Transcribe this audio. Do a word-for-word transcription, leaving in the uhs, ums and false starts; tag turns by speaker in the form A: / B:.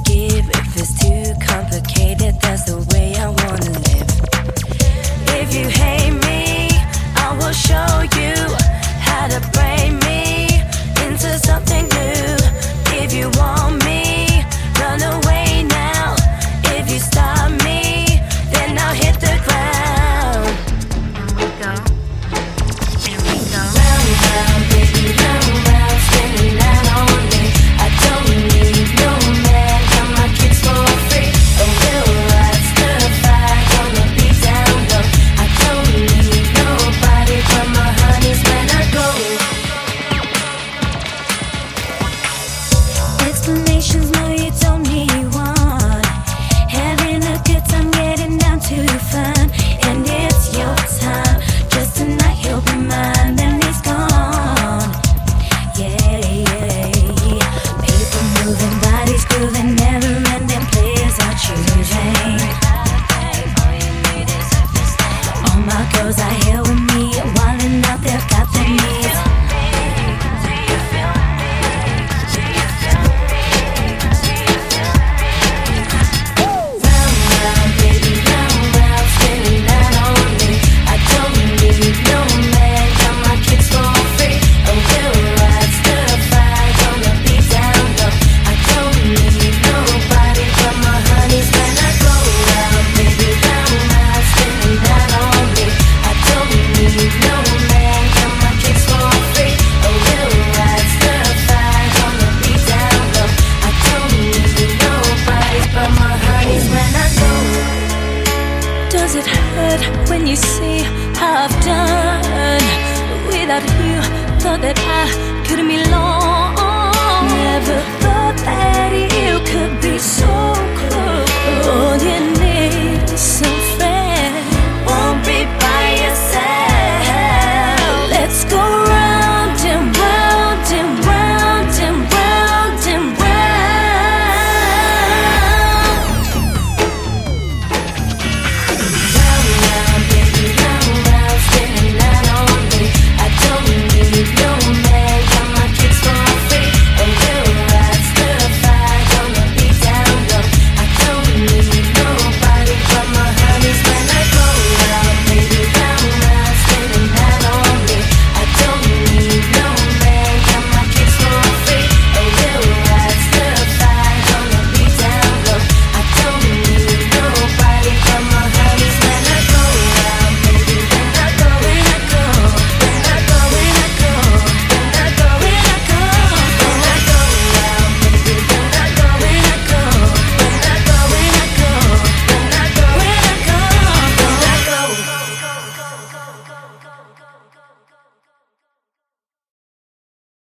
A: give. If it's too complicated, that's the way I wanna live. If you hate me, I will show you how to break me into something new. If you want me, run away now. If you stop me, then I'll hit the ground.
B: Here we go. Here we go.
A: Round, round, baby, round, round, spinning out on me. I don't need no man, got my kicks for free. A real ride, stir fire, gonna be down low. I don't need nobody but my honeys when I go. Explanations, no, you don't need one. Having a good time, getting down to fun, and it's your time. Just tonight, he'll be mine, then he's gone. Yeah, yeah. People moving, bodies grooving, never-ending players are choosing. All my girls are here with me, wildin' out, they've got their needs. Round, round, baby, round, round, spinning out on me. I don't need no man, got my kicks for free. A real ride, stir fire, gonna be down low. I don't need nobody but my honeys when I go round, baby, round, round, spinning out on me. I don't need no man, got my kicks for free. A real ride, stir fire, gonna be down low. I don't need nobody but my honeys when I go. Does it hurt when you see how I've done? Without you, thought that I couldn't be long.